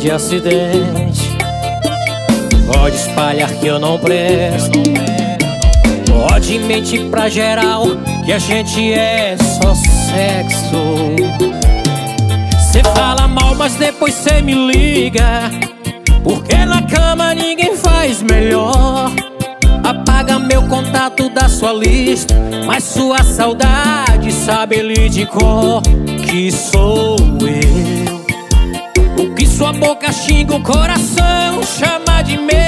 de acidente. Pode espalhar que eu não presto. Pode mentir pra geral que a gente é só sexo. Cê fala mal, mas depois cê me liga, porque na cama ninguém faz melhor. Apaga meu contato da sua lista, mas sua saudade sabe ele de cor que sou eu. O que sua boca xinga, o coração chama de meu.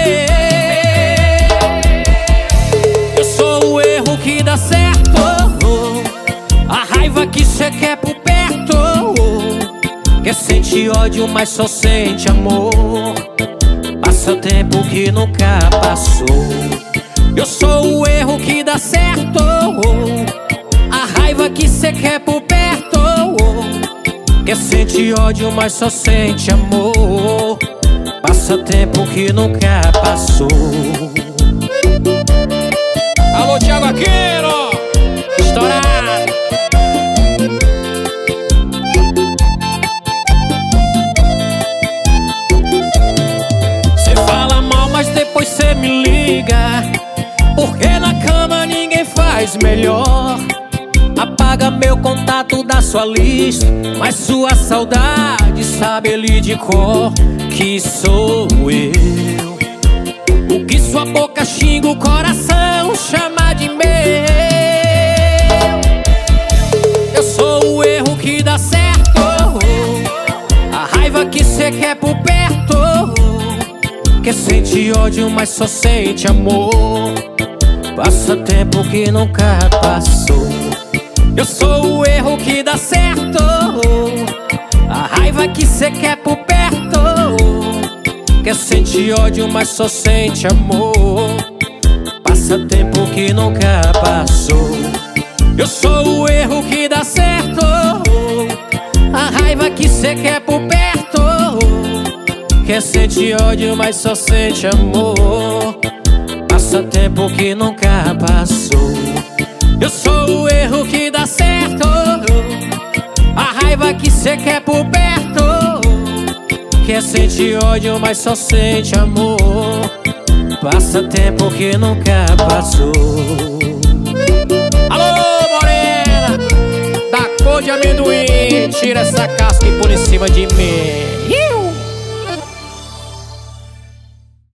Eu sou o erro que dá certo, a raiva que cê quer por perto. Quer sentir ódio, mas só sente amor. Passa tempo que nunca passou. Eu sou o erro que dá certo, a raiva que cê quer por perto. Quer sentir ódio, mas só sente amor. Passa tempo que nunca passou. Alô, Thiago Aquino, estourado. Cê fala mal, mas depois cê me liga, porque na cama ninguém faz melhor. Apaga meu contato da sua lista, mas sua saudade sabe ele de cor que sou eu. O que sua boca xinga, o coração chama de meu. Eu sou o erro que dá certo, a raiva que cê quer por perto. Quer sentir ódio, mas só sente amor. Passa tempo que nunca passou. Eu sou o erro que dá certo, a raiva que cê quer por perto. Quer sentir ódio, mas só sente amor. Passa tempo que nunca passou. Eu sou o erro que dá certo, a raiva que cê quer por perto. Quer sentir ódio, mas só sente amor. Passa tempo que nunca passou. Eu sou o erro que dá certo, a raiva que cê quer por perto. Quer sentir ódio, mas só sente amor. Passa tempo que nunca passou. Alô, morena, da cor de amendoim, tira essa casca e põe em cima de mim.